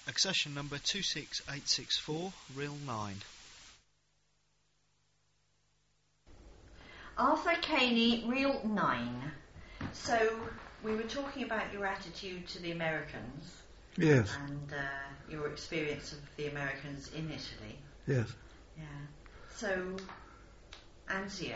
Accession number 26864, reel 9. Arthur Caney, reel 9. So, we were talking about your attitude to the Americans. Yes. And your experience of the Americans in Italy. Yes. Yeah. So, Anzio.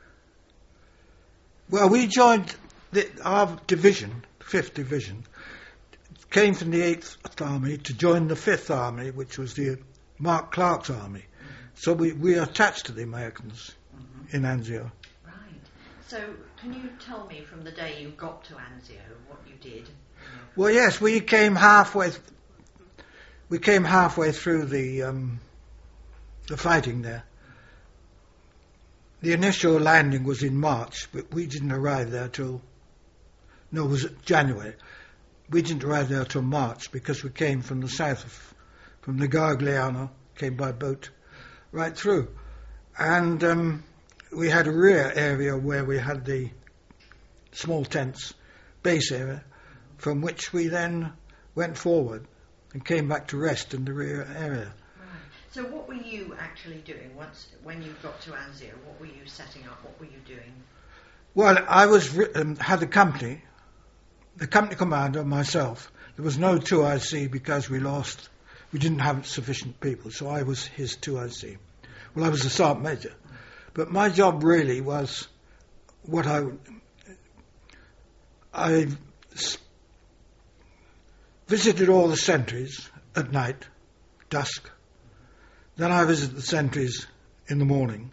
Well, we joined our division, 5th Division, came from the 8th Army to join the 5th Army, which was the Mark Clark's army. Mm-hmm. So we are attached to the Americans in Anzio. Right. So can you tell me from the day you got to Anzio what you did? Well, yes, we came halfway through the fighting there. The initial landing was in March, but we didn't arrive there till... No, it was January. We didn't arrive there till March because we came from the south, from the Gargliano, came by boat right through. And we had a rear area where we had the small tents, base area, from which we then went forward and came back to rest in the rear area. So what were you actually doing when you got to Anzio? What were you setting up? What were you doing? Well, I had the company commander, myself. There was no 2IC because we didn't have sufficient people, so I was his 2IC. Well, I was the sergeant major. But my job really was I visited all the sentries at night, dusk. Then I visited the sentries in the morning.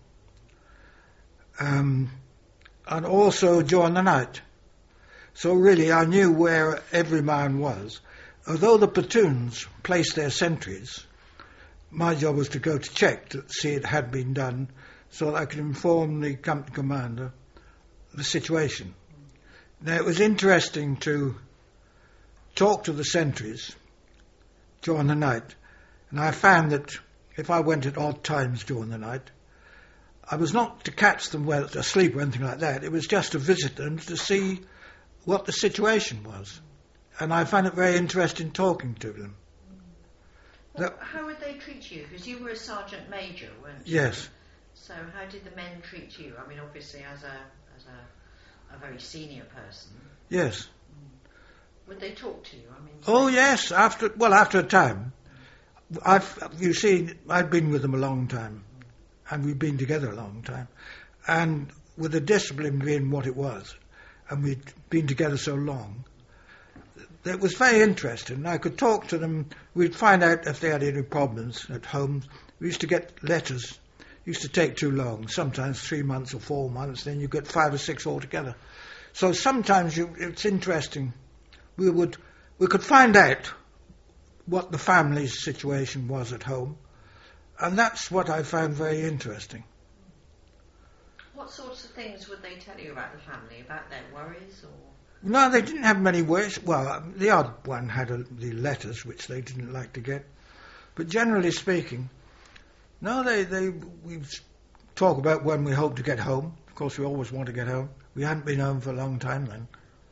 And also during the night. So really I knew where every man was. Although the platoons placed their sentries, my job was to go to check to see it had been done so that I could inform the company commander the situation. Now it was interesting to talk to the sentries during the night, and I found that if I went at odd times during the night, I was not to catch them asleep or anything like that. It was just to visit them to see what the situation was. And I found it very interesting talking to them. Well, how would they treat you? Because you were a sergeant major, weren't you? Yes. So how did the men treat you? I mean, obviously as a very senior person. Yes. Would they talk to you? I mean. Oh yes. After a time, I'd been with them a long time, and we'd been together a long time, and with the discipline being what it was, and we'd been together so long, it was very interesting. I could talk to them. We'd find out if they had any problems at home. We used to get letters. It used to take too long, sometimes 3 months or 4 months, then you get 5 or 6 altogether. So sometimes it's interesting. We could find out what the family's situation was at home, and that's what I found very interesting. What sorts of things would they tell you about the family, about their worries, or...? No, they didn't have many worries. Well, the odd one had the letters, which they didn't like to get. But generally speaking, no, we talk about when we hope to get home. Of course, we always want to get home. We hadn't been home for a long time then.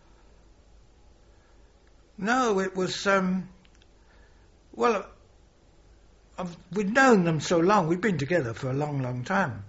No, it was... we'd known them so long. We'd been together for a long, long time.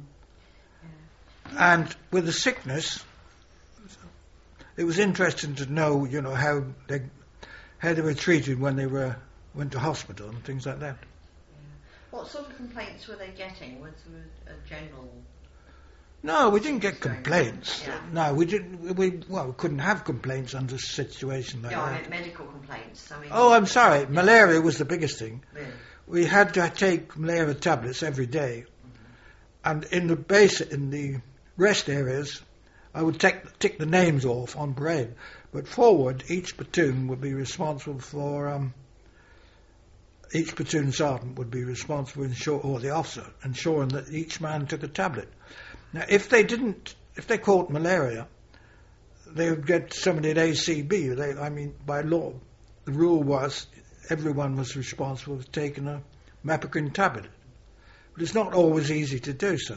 Yeah. And with the sickness, it was interesting to know, how they were treated when they went to hospital and things like that. Yeah. What sort of complaints were they getting? Was there a general... No, we didn't get complaints. Yeah. No, we didn't. We couldn't have complaints under a situation like that. I meant medical complaints. I'm sorry. Malaria was the biggest thing. Really? We had to take malaria tablets every day, and in the rest areas, I would tick the names off on parade. But forward, each platoon would be responsible for. Each platoon sergeant would be responsible, or the officer, ensuring that each man took a tablet. Now, if they caught malaria, they would get somebody at ACB. By law, the rule was everyone was responsible for taking a Mepicrin tablet. But it's not always easy to do so.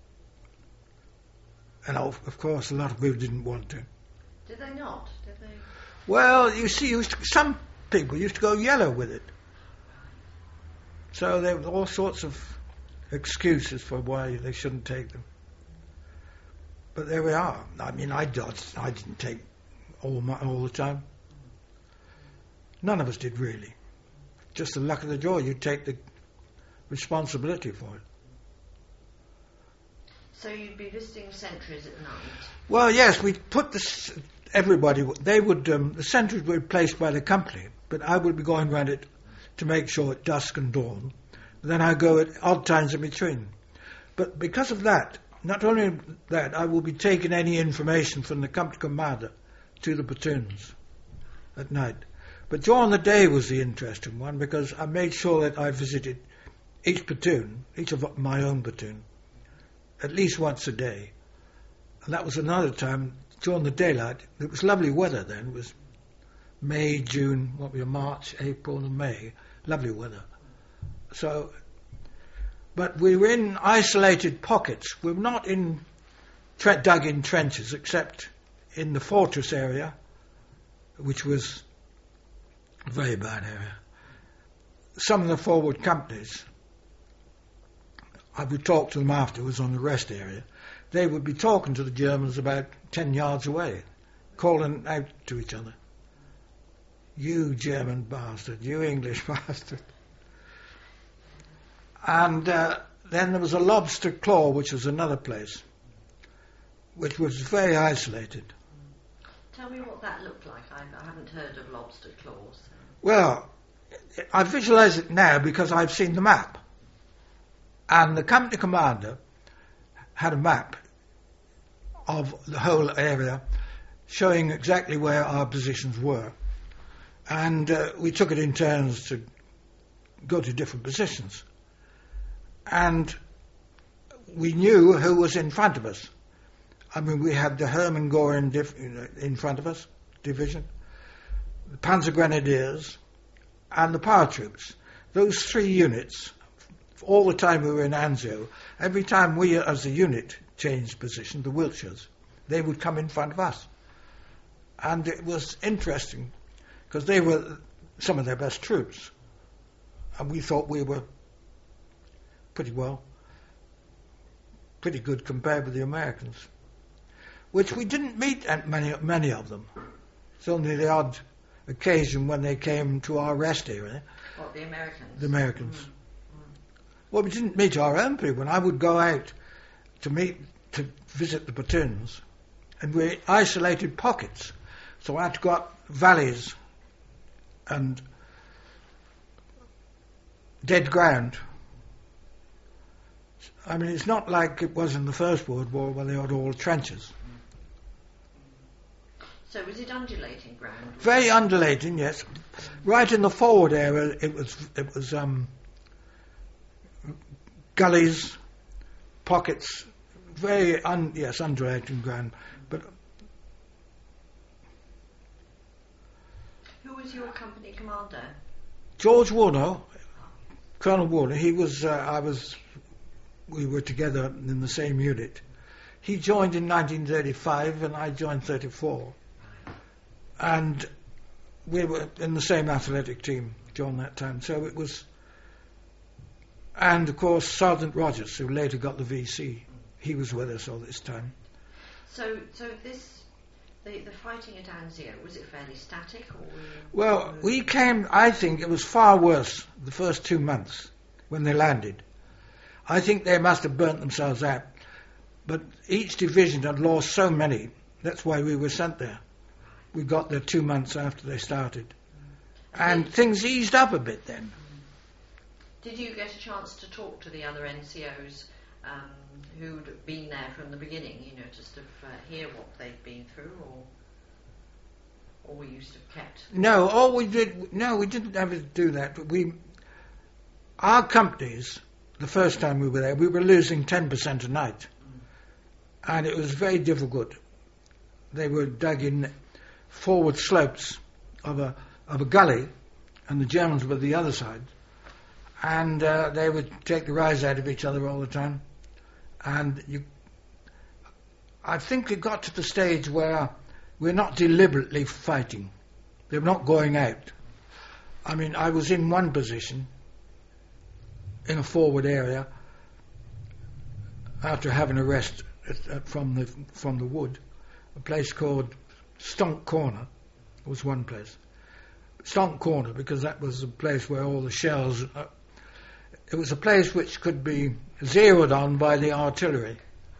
And of course, a lot of people didn't want to. Did they not? Well, you see, some people used to go yellow with it. So there were all sorts of excuses for why they shouldn't take them. But there we are. I mean, I dodged. I didn't take all the time. None of us did, really. Just the luck of the draw. You take the responsibility for it. So you'd be visiting sentries at night? Well, yes, we put this. Everybody, they would. The sentries were placed by the company, but I would be going round it to make sure at dusk and dawn. Then I go at odd times in between. But because of that, not only that, I will be taking any information from the company commander to the platoons at night. But during the day was the interesting one, because I made sure that I visited each platoon, each of my own platoon, at least once a day. And that was another time during the daylight. It was lovely weather then. It was May, June, March, April and May. Lovely weather. So, but we were in isolated pockets. We were not in dug in trenches, except in the fortress area, which was a very bad area. Some of the forward companies, I would talk to them afterwards on the rest area. They would be talking to the Germans about 10 yards away, calling out to each other. You German bastard, you English bastard. And then there was a Lobster Claw, which was another place, which was very isolated. Tell me what that looked like. I haven't heard of Lobster Claws. Well, I visualise it now because I've seen the map. And the company commander had a map of the whole area showing exactly where our positions were. And we took it in turns to go to different positions. And we knew who was in front of us. I mean, we had the Hermann Göring in front of us, division, the Panzer Grenadiers, and the paratroops. Those three units, all the time we were in Anzio, every time we as a unit changed position, the Wiltshires, they would come in front of us. And it was interesting, because they were some of their best troops. And we thought we were pretty good compared with the Americans, which we didn't meet many of them. It's only the odd occasion when they came to our rest area. What, the Americans? The Americans. Well, we didn't meet our own people. When I would go out to visit the platoons, and we isolated pockets, so I had to go up valleys and dead ground. I mean, it's not like it was in the First World War where they had all trenches. So was it undulating ground? Very undulating, yes. Right in the forward area, it was gullies, pockets, very undulating ground. But who was your company commander? George Warner, Colonel Warner. He was. We were together in the same unit. He joined in 1935, and I joined 34. And we were in the same athletic team during that time. So it was. And of course, Sergeant Rogers, who later got the VC, he was with us all this time. So the fighting at Anzio, was it fairly static, or? Well, we came. I think it was far worse the first 2 months when they landed. I think they must have burnt themselves out. But each division had lost so many. That's why we were sent there. We got there 2 months after they started. And things eased up a bit then. Did you get a chance to talk to the other NCOs who'd been there from the beginning, just to hear what they'd been through, or were you sort of kept? No, we didn't ever do that. But our companies, the first time we were there, we were losing 10% a night. And it was very difficult. They were dug in forward slopes of a gully, and the Germans were the other side. And they would take the rise out of each other all the time. And I think it got to the stage where we're not deliberately fighting. They're not going out. I mean, I was in one position, in a forward area after having a rest from the wood. A place called Stonk Corner was one place. Stonk Corner, because that was the place where all the shells... it was a place which could be zeroed on by the artillery.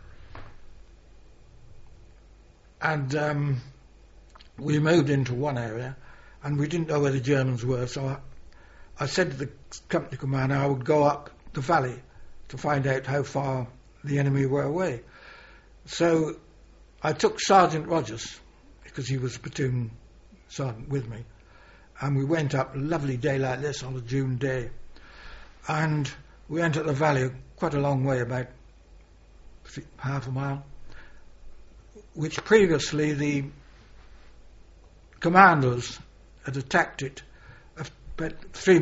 And we moved into one area, and we didn't know where the Germans were, so I said to the company commander I would go up the valley to find out how far the enemy were away. So I took Sergeant Rogers, because he was a platoon sergeant with me, and we went up a lovely day like this on a June day, and we entered the valley quite a long way, about half a mile, which previously the commandos had attacked it about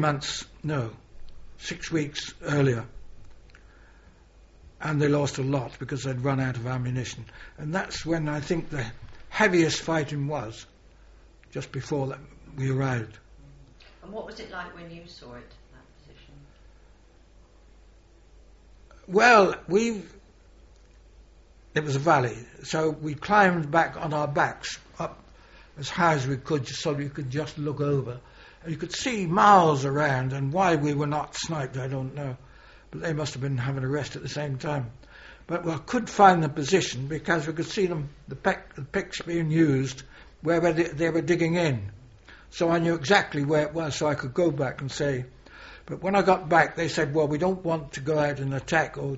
6 weeks earlier, and they lost a lot because they'd run out of ammunition. And that's when I think the heaviest fighting was, just before that we arrived. And what was it like when you saw it, that position? Well, it was a valley, so we climbed back on our backs up as high as we could, just so we could just look over. And you could see miles around, and why we were not sniped I don't know, but they must have been having a rest at the same time. But we could find the position because we could see them, the picks being used where they were digging in. So I knew exactly where it was, so I could go back and say. But when I got back, they said, well, we don't want to go out and attack or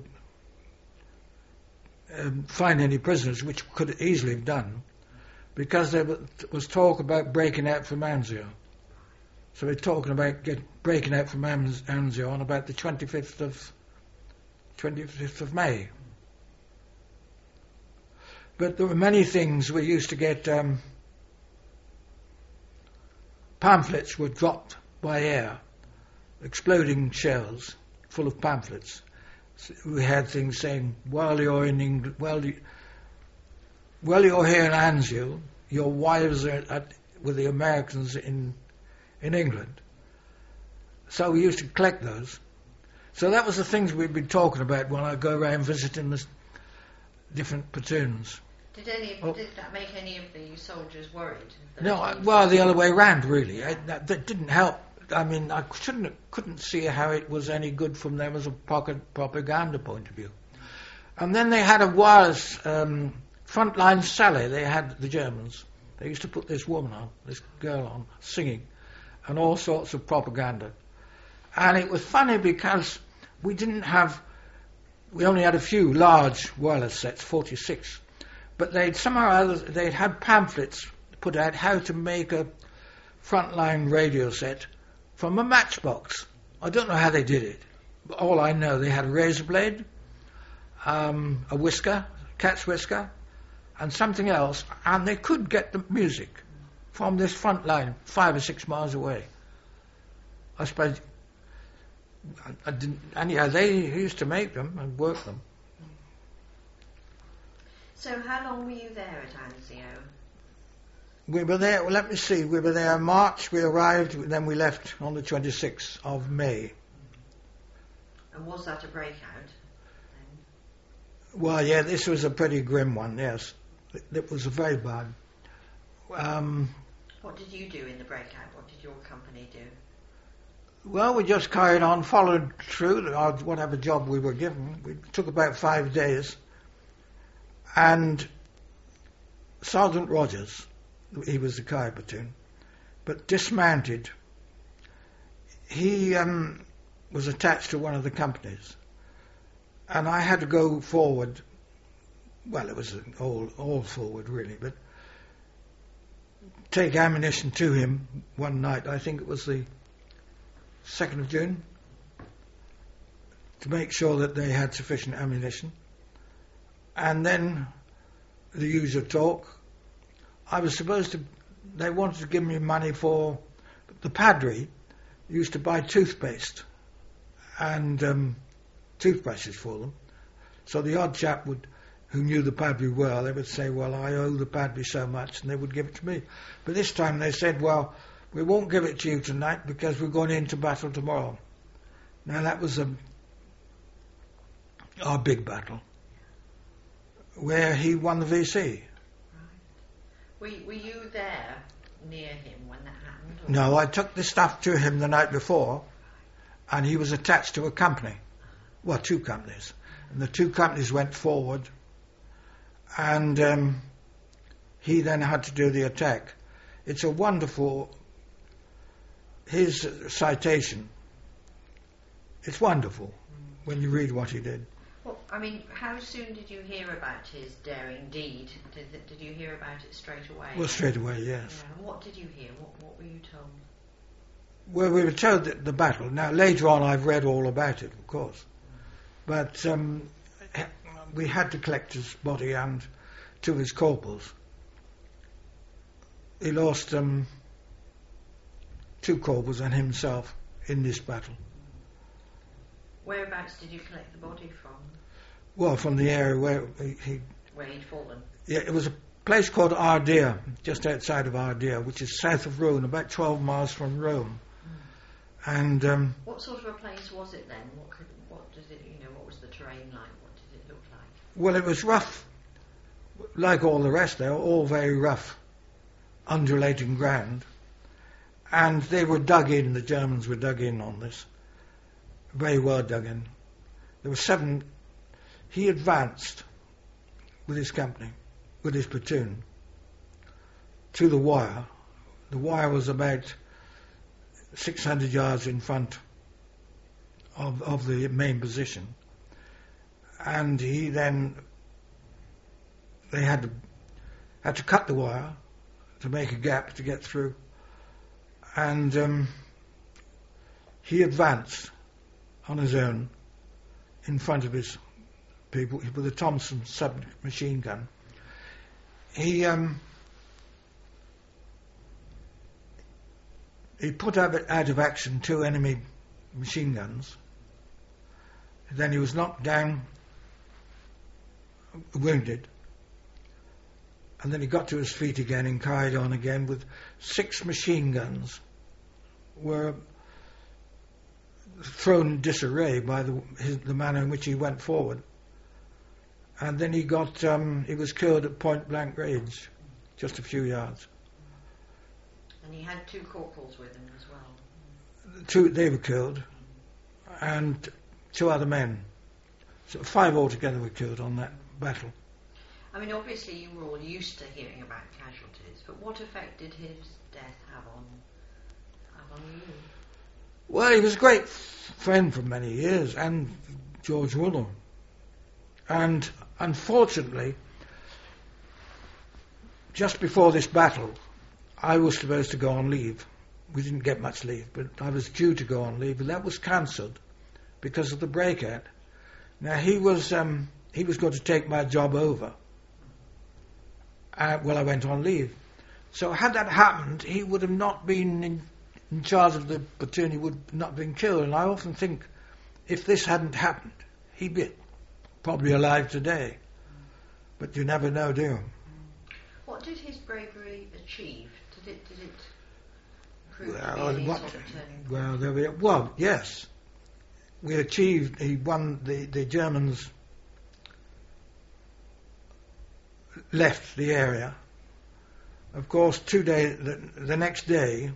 find any prisoners, which could easily have done, because there was talk about breaking out from Anzio. So we're talking about breaking out from Anzio on about the 25th of May. But there were many things. We used to get pamphlets were dropped by air, exploding shells full of pamphlets. So we had things saying, while you're in England, while you're here in Anzio, your wives are with the Americans in England. So we used to collect those. So that was the things we'd been talking about when I go around visiting the different platoons. Did that make any of the soldiers worried? No, well, the other way round, really. That didn't help. I mean, I couldn't see how it was any good from them as a propaganda point of view. And then they had a wireless frontline Sally. They had the Germans. They used to put this woman on, this girl on, singing, and all sorts of propaganda. And it was funny because we only had a few large wireless sets, 46. But they'd had pamphlets put out how to make a frontline radio set from a matchbox. I don't know how they did it, but all I know, they had a razor blade, a whisker, cat's whisker, and something else, and they could get the music from this front line 5 or 6 miles away. I suppose I didn't. Anyhow, they used to make them and work them. So how long were you there at Anzio? We were there, let me see, we were there in March, we arrived, then we left on the 26th of May. And was that a breakout then? Well, yeah, this was a pretty grim one, yes. It was very bad. What did you do in the breakout? What did your company do? Well, we just carried on, followed through whatever job we were given. It took about 5 days. And Sergeant Rogers, he was the Kai platoon, but dismounted. He was attached to one of the companies, and I had to go forward. Well, it was all forward really, but take ammunition to him one night. I think it was the 2nd of June, to make sure that they had sufficient ammunition. And then the usual talk. I was supposed to, they wanted to give me money for, the padre used to buy toothpaste and toothbrushes for them. So the odd chap who knew the padre well, they would say, well, I owe the padre so much, and they would give it to me. But this time they said, well, we won't give it to you tonight because we're going into battle tomorrow. Now that was our big battle, where he won the VC. Right. Were you there near him when that happened? Or? No, I took the stuff to him the night before, and he was attached to a company. Well, two companies. And the two companies went forward, and he then had to do the attack. It's a wonderful... His citation, it's wonderful when you read what he did. Well, I mean, how soon did you hear about his daring deed? Did you hear about it straight away? Well, straight away, yes. Yeah. And what did you hear? What were you told? Well, we were told that the battle. Now, later on, I've read all about it, of course. But we had to collect his body and two of his corporals. He lost two corporals and himself in this battle. Whereabouts did you collect the body from? Well, from the area where where he'd fallen. Yeah, it was a place called Ardea, just outside of Ardea, which is south of Rome, about 12 miles from Rome. And what sort of a place was it then? What does it? What was the terrain like? What did it look like? Well, it was rough, like all the rest. They were all very rough, undulating ground, and they were dug in. The Germans were dug in on this, very well dug in. There were 7. He advanced with his company, with his platoon, to the wire. The wire was about 600 yards in front of the main position, and he then they had to cut the wire to make a gap to get through, and he advanced on his own in front of his people with a Thompson submachine gun. He put out of action 2 enemy machine guns. Then he was knocked down, wounded, and then he got to his feet again and carried on again with 6 machine guns were thrown in disarray by the manner in which he went forward. And then he was killed at point blank range, just a few yards. And he had 2 corporals with him as well. 2, they were killed, and 2 other men. So 5 altogether were killed on that battle. I mean, obviously you were all used to hearing about casualties, but what effect did his death have on you? Well, he was a great friend for many years, and George Wooler. And unfortunately, just before this battle, I was supposed to go on leave. We didn't get much leave, but I was due to go on leave, and that was cancelled because of the breakout. Now, he was going to take my job over while I went on leave. So had that happened, he would have not been in charge of the platoon. He would not have been killed. And I often think, if this hadn't happened, he'd be probably alive today. But you never know, do you? What did his bravery achieve? Did it prove to be any sort of turning point? Well, yes. He won, the Germans left the area. Of course, the next day,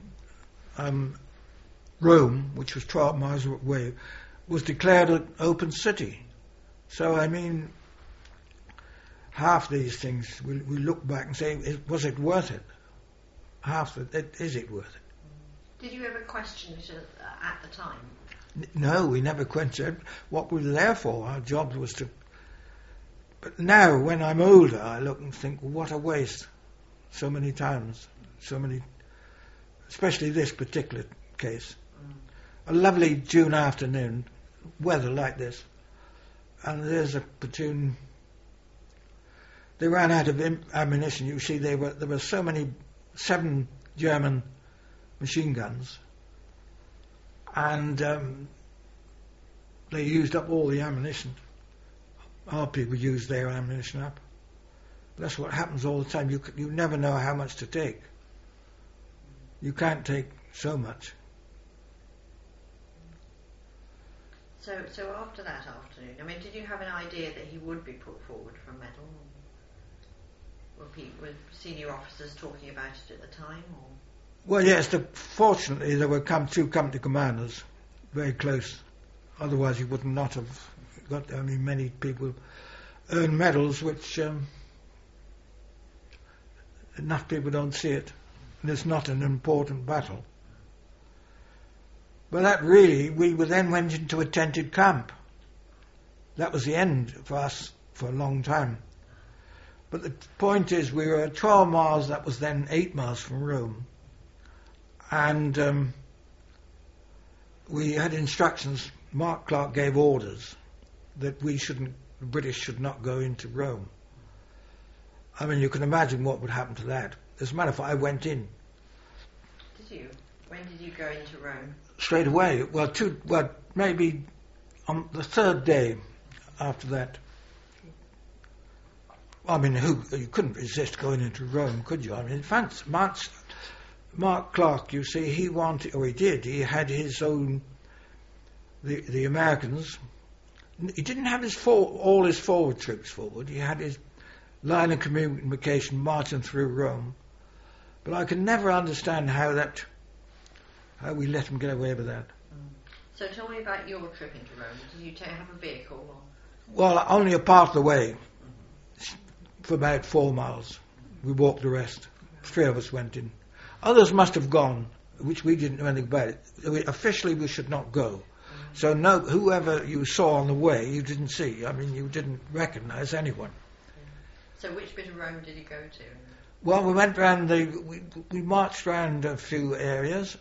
Rome, which was 12 miles away, was declared an open city. So, I mean, half these things, we look back and say, was it worth it? Is it worth it? Did you ever question it at the time? No, we never questioned what we were there for. Our job was to... But now, when I'm older, I look and think, what a waste. So many times. Especially this particular case. A lovely June afternoon, weather like this, and there's a platoon. They ran out of ammunition. You see, there were 7 German machine guns, and they used up all the ammunition. Our people used their ammunition up. That's what happens all the time. You never know how much to take. You can't take so much. So after that afternoon, I mean, did you have an idea that he would be put forward for a medal? Were senior officers talking about it at the time? Or? Well, yes, fortunately there were two company commanders very close. Otherwise he would not have got, I mean, many people earn medals which enough people don't see it. And it's not an important battle. But that really, we then went into a tented camp. That was the end for us for a long time. But the point is, we were at 12 miles, that was then 8 miles from Rome. And we had instructions, Mark Clark gave orders that the British should not go into Rome. I mean, you can imagine what would happen to that. As a matter of fact, I went in. Did you? When did you go into Rome? Straight away. Well, maybe on the third day after that. I mean, you couldn't resist going into Rome, could you? I mean, in fact, Mark Clark, you see, he wanted, or he did, he had his own, the Americans, he didn't have all his forward troops forward, he had his line of communication marching through Rome. But I can never understand how we let him get away with that. So tell me about your trip into Rome. Did you have a vehicle? Or? Well, only a part of the way, for about 4 miles. We walked the rest. 3 of us went in. Others must have gone, which we didn't know anything about it. Officially, we should not go. So whoever you saw on the way, you didn't see. I mean, you didn't recognise anyone. So which bit of Rome did you go to? Well, we went round we marched around a few areas.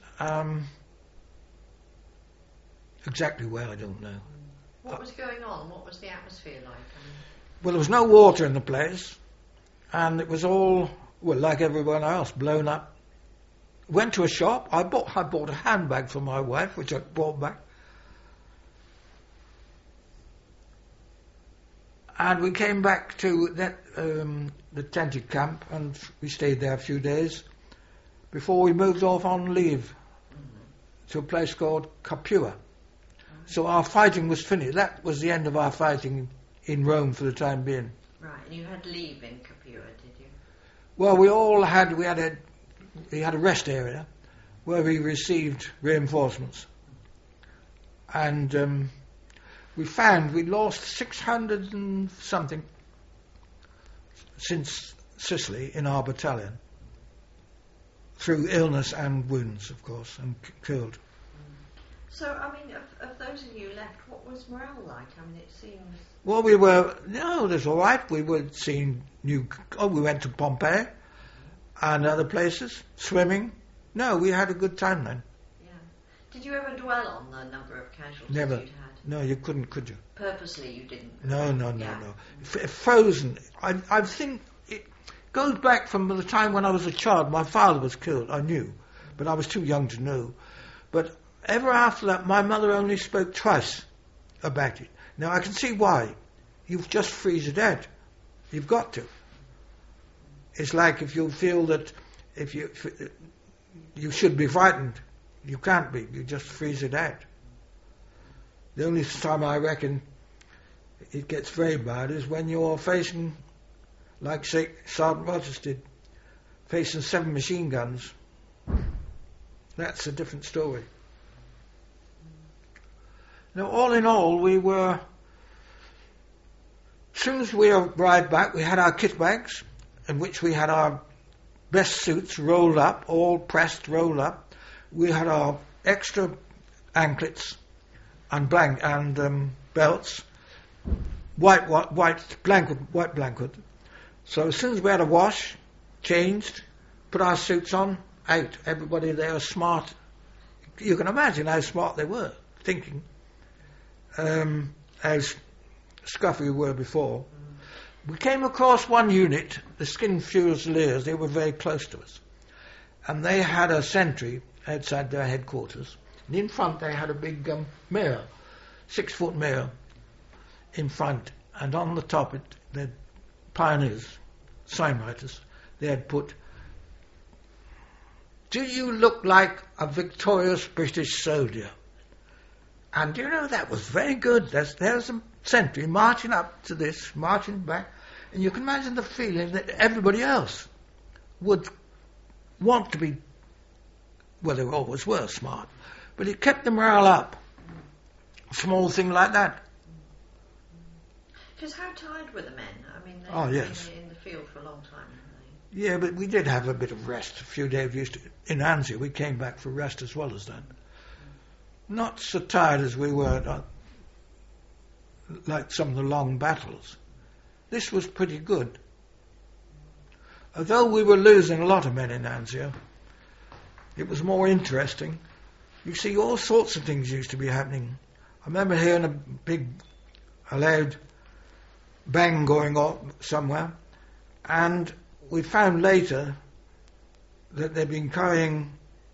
Exactly where, I don't know. What was going on? What was the atmosphere like? Well, there was no water in the place, and it was all, well, like everyone else, blown up. Went to a shop. I bought a handbag for my wife, which I brought back. And we came back to the tented camp, and we stayed there a few days before we moved off on leave to a place called Capua. So our fighting was finished. That was the end of our fighting in Rome for the time being. Right, and you had leave in Capua, did you? Well, we had a rest area where we received reinforcements, and we found we lost 600 and something since Sicily in our battalion, through illness and wounds, of course, and killed. So, I mean, of those of you left, what was morale like? I mean, it seems... Well, that's all right. We were seeing we went to Pompeii and other places, swimming. No, we had a good time then. Yeah. Did you ever dwell on the number of casualties Never. you'd had? No, you couldn't, could you? Purposely you didn't? No. Yeah. Frozen. I think it goes back from the time when I was a child. My father was killed, I knew, but I was too young to know. But ever after that, my mother only spoke twice about it. Now, I can see why. You've just freeze to death. You've got to. It's like if you feel that if you should be frightened, you can't be. You just freeze to death. The only time I reckon it gets very bad is when you're facing, like say Sergeant Rogers did, facing 7 machine guns. That's a different story. Now, all in all, as soon as we arrived back, we had our kit bags, in which we had our best suits rolled up, all pressed, rolled up. We had our extra anklets and belts, white blanket. So as soon as we had a wash, changed, put our suits on, out. Everybody there was smart. You can imagine how smart they were, thinking. As scuffy we were before. We came across one unit, the Skin Fusiliers. They were very close to us, and they had a sentry outside their headquarters, and in front they had a big mirror, 6-foot mirror in front, and on the top the pioneers, signwriters, they had put, "Do you look like a victorious British soldier?" And you know, that was very good. There's a sentry marching up to this, marching back, and you can imagine the feeling that everybody else would want to be, well, they always were smart, but it kept the morale up. A small thing like that. Because how tired were the men? I mean, Oh, they've yes. been in the field for a long time, haven't they? Yeah, but we did have a bit of rest. A few days in Anzio, we came back for rest as well as that. Not so tired as we were, like some of the long battles. This was pretty good. Although we were losing a lot of men in Anzio, it was more interesting. You see, all sorts of things used to be happening. I remember hearing a big, a loud bang going on somewhere, and we found later that they'd been carrying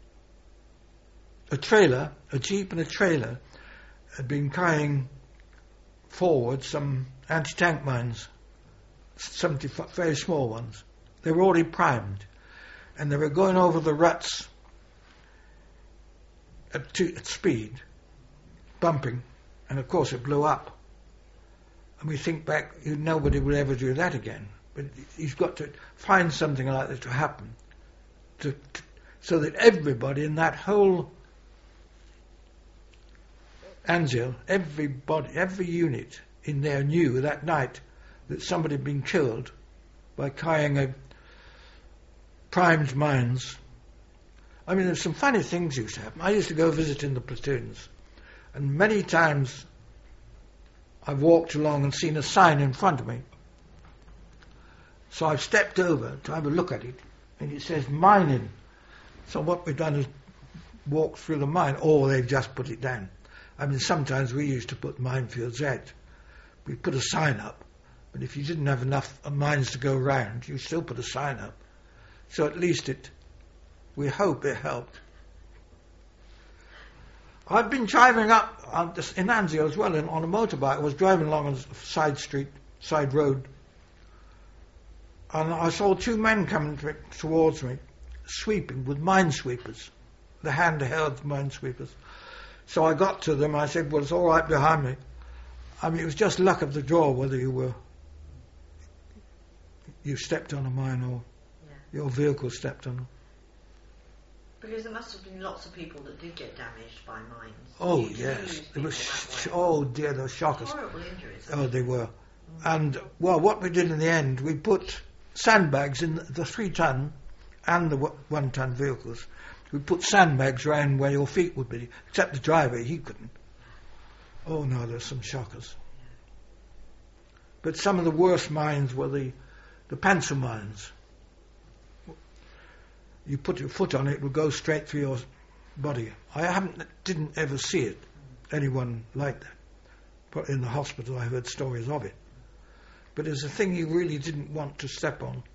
a trailer, a jeep and a trailer, had been carrying forward some anti-tank mines, 75, very small ones. They were already primed, and they were going over the ruts at speed, bumping, and of course it blew up. And we think back, nobody would ever do that again. But he's got to find something like that to happen, so that everybody in that whole Anzio, everybody, every unit in there knew that night that somebody had been killed by carrying a primed mines. I mean, there's some funny things used to happen. I used to go visiting the platoons, and many times I've walked along and seen a sign in front of me. So I've stepped over to have a look at it, and it says mining. So what we've done is walk through the mine, or they've just put it down. I mean, sometimes we used to put minefields out. We put a sign up, but if you didn't have enough mines to go round, you still put a sign up. So at least we hope it helped. I've been driving up in Anzio as well, on a motorbike. I was driving along on a side road, and I saw two men coming towards me, sweeping with minesweepers, the handheld minesweepers. So I got to them. I said, "Well, it's all right behind me." I mean, it was just luck of the draw whether you stepped on a mine or your vehicle stepped on them. Because there must have been lots of people that did get damaged by mines. Oh, Huge yes. people that way. Oh, dear, those shockers. Horrible injuries. Oh, they were. And, well, what we did in the end, we put sandbags in the 3-ton and the 1-ton vehicles. We put sandbags around where your feet would be, except the driver, he couldn't. Oh, no, there's some shockers. But some of the worst mines were the pencil mines. You put your foot on it, it would go straight through your body. I didn't ever see it, anyone like that. But in the hospital I heard stories of it. But it's a thing you really didn't want to step on.